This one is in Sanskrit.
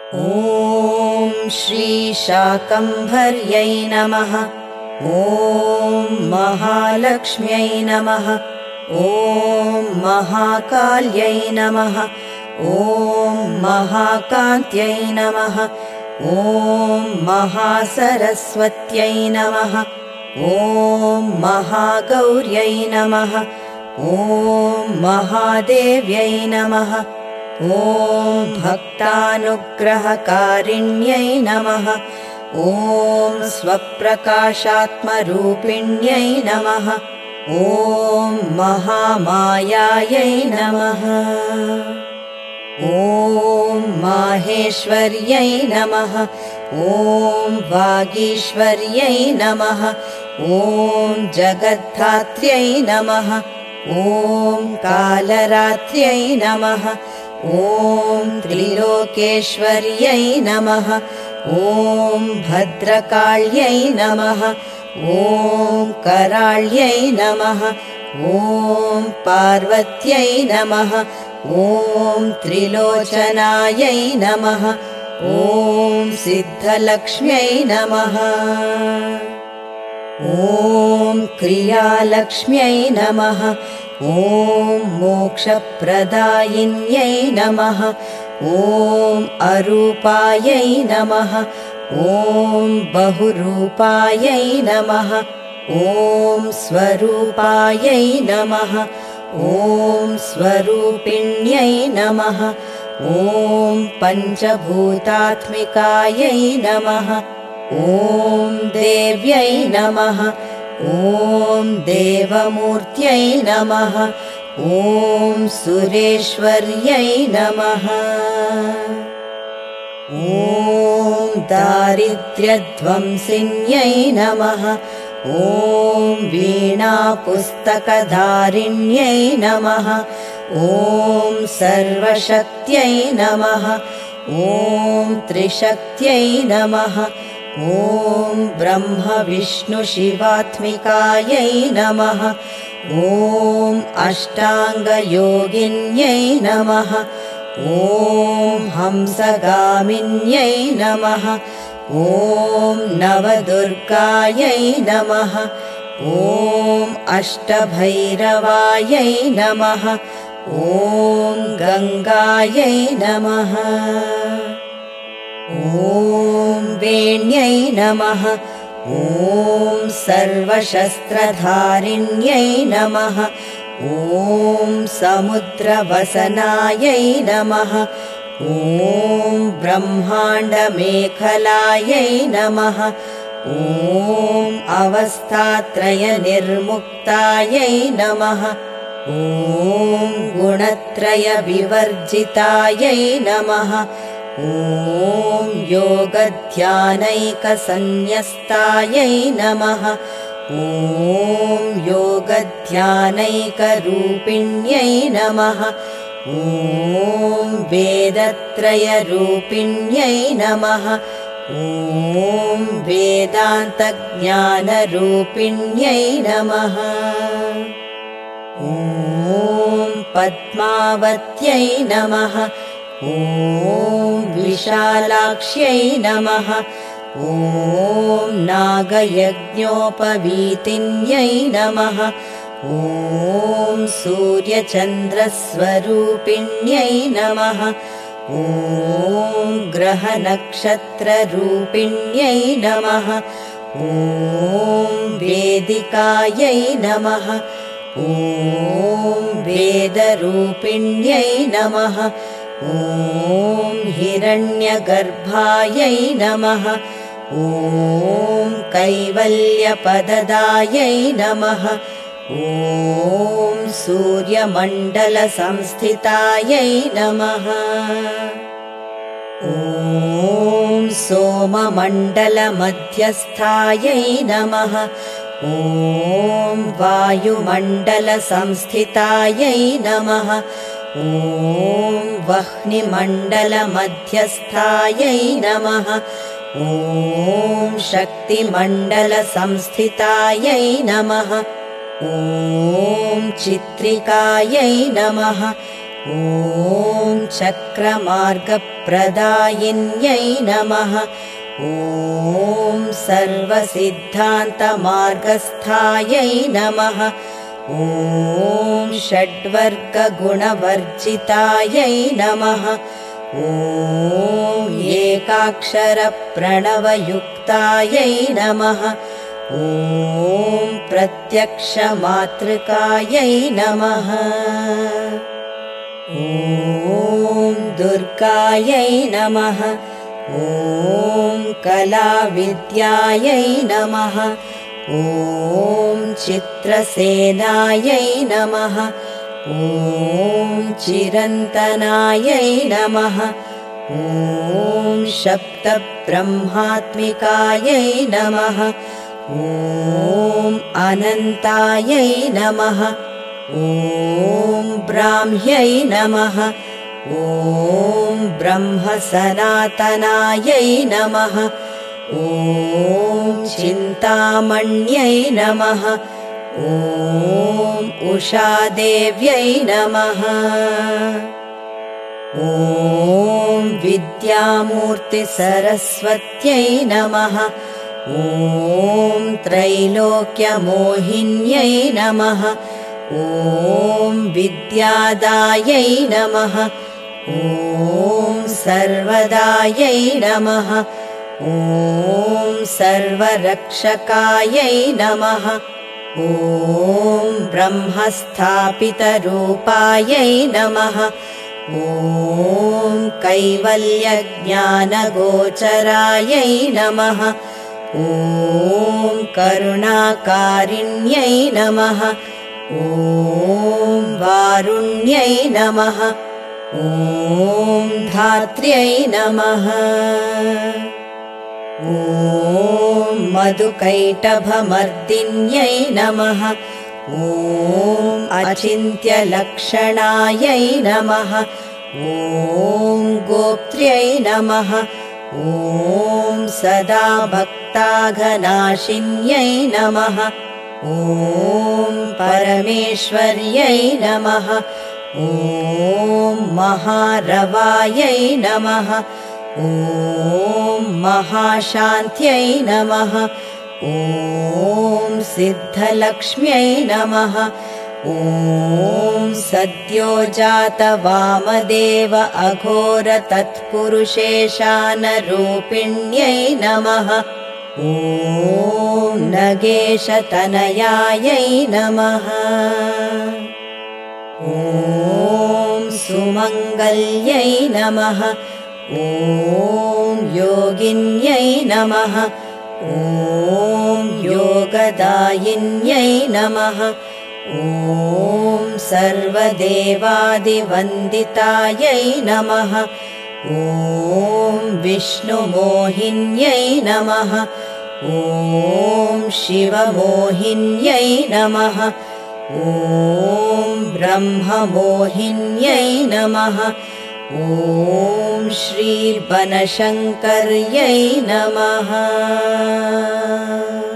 ॐ श्री शाकम्भर्यै नमः। ॐ महालक्ष्म्यै नमः। ॐ महाकाल्यै नमः। ॐ महाकान्त्यै नमः। ॐ महासरस्वत्यै नमः। ॐ महागौर्यै नमः। ॐ महादेव्यै नमः। ॐ भक्तानुग्रहकारिण्यै नमः। ॐ स्वप्रकाशात्मरूपिण्यै नमः। ॐ महामायायै नमः। ॐ माहेश्वर्यै नमः। ॐ वागीश्वर्यै नमः। ॐ जगद्धात्र्यै नमः। ॐ कालरात्र्यै नमः। ॐ त्रिलोकेश्वर्यै नमः। ॐ भद्रकाल्यै नमः। ॐ कराळ्यै नमः। ॐ पार्वत्यै नमः। ॐ त्रिलोचनायै नमः। ॐ सिद्धलक्ष्म्यै नमः। ॐ क्रियालक्ष्म्यै नमः। ॐ मोक्षप्रदायिन्यै नमः। ॐ अरूपायै नमः। ॐ बहुरूपायै नमः। ॐ स्वरूपायै नमः। ॐ स्वरूपिण्यै नमः। ॐ पञ्चभूतात्मिकायै नमः। ॐ देव्यै नमः। ॐ देवमूर्त्यै नमः। ॐ सुरेश्वर्यै नमः। ॐ दारिद्र्यध्वंसिन्यै नमः। ॐ वीणापुस्तकधारिण्यै नमः। ॐ सर्वशक्त्यै नमः। ॐ त्रिशक्त्यै नमः। ॐ ब्रह्मविष्णुशिवात्मिकायै नमः। ॐ अष्टाङ्गयोगिन्यै नमः। ॐ हंसगामिन्यै नमः। ॐ नवदुर्गायै नमः। ॐ अष्टभैरवायै नमः। ॐ गङ्गायै नमः। ॐ वेण्यै नमः। ॐ सर्वशस्त्रधारिण्यै नमः। ॐ समुद्रवसनायै नमः। ॐ ब्रह्माण्डमेखलायै नमः। ॐ अवस्थात्रयनिर्मुक्तायै नमः। ॐ गुणत्रयविवर्जितायै नमः। ॐ योगध्यानैकसन्न्यस्तायै नमः। ॐ योगध्यानैकरूपिण्यै नमः। ॐ वेदत्रयरूपिण्यै नमः। ॐ वेदान्तज्ञानरूपिण्यै नमः। ॐ पद्मावत्यै नमः। ॐ विशालाक्ष्यै नमः। ॐ नागयज्ञोपवीतिन्यै नमः। ॐ सूर्यचन्द्रस्वरूपिण्यै नमः। ॐ ग्रहनक्षत्ररूपिण्यै नमः। ॐ वेदिकायै नमः। ॐ वेदरूपिण्यै नमः। ॐ हिरण्यगर्भायै नमः। ॐ कैवल्यपददायै नमः। ॐ सूर्यमण्डलसंस्थितायै नमः। ॐ सोममण्डलमध्यस्थायै नमः। ॐ वायुमण्डलसंस्थितायै नमः। ॐ वह्निमण्डलमध्यस्थायै नमः। ॐ शक्तिमण्डलसंस्थितायै नमः। ॐ चित्रिकायै नमः। ॐ चक्रमार्गप्रदायिन्यै नमः। ॐ सर्वसिद्धान्तमार्गस्थायै नमः। ॐ षड्वर्गगुणवर्जितायै नमः। ॐ एकाक्षरप्रणवयुक्तायै नमः। ॐ प्रत्यक्षमातृकायै नमः। ॐ दुर्गायै नमः। ॐ कलाविद्यायै नमः। ॐ चित्रसेनायै नमः। ॐ चिरन्तनायै नमः। ॐ शब्दब्रह्मात्मिकायै नमः। ॐ अनन्तायै नमः। ॐ ब्राह्म्यै नमः। ॐ ब्रह्मसनातनायै नमः। ॐ चिन्तामण्यै नमः। ॐ उषादेव्यै नमः। ॐ विद्यामूर्तिसरस्वत्यै नमः। ॐ त्रैलोक्यमोहिन्यै नमः। ॐ विद्यादायै नमः। ॐ सर्वदायै नमः। ॐ सर्वरक्षकायै नमः। ॐ ब्रह्मस्थापितरूपायै नमः। ॐ कैवल्यज्ञानगोचरायै नमः। ॐ करुणाकारिण्यै नमः। ॐ वारुण्यै नमः। ॐ धात्र्यै नमः। ॐ मधुकैटभमर्दिन्यै नमः। ॐ अचिन्त्यलक्षणायै नमः। ॐ गोप्त्र्यै नमः। ॐ सदा भक्ताघनाशिन्यै नमः। ॐ परमेश्वर्यै नमः। ॐ महारवायै नमः। ॐ महाशान्त्यै नमः। ॐ सिद्धलक्ष्म्यै नमः। ॐ सद्योजातवामदेव अघोरतत्पुरुषेशानरूपिण्यै नमः। ॐ नगेशतनयायै नमः। ॐ सुमङ्गल्यै नमः। ॐ योगिन्यै नमः। ॐ योगदायिन्यै नमः। ॐ सर्वदेवादिवन्दितायै नमः। ॐ विष्णुमोहिन्यै नमः। ॐ शिवमोहिन्यै नमः। ॐ ब्रह्ममोहिन्यै नमः। ॐ श्रीबनशङ्कर्यै नमः।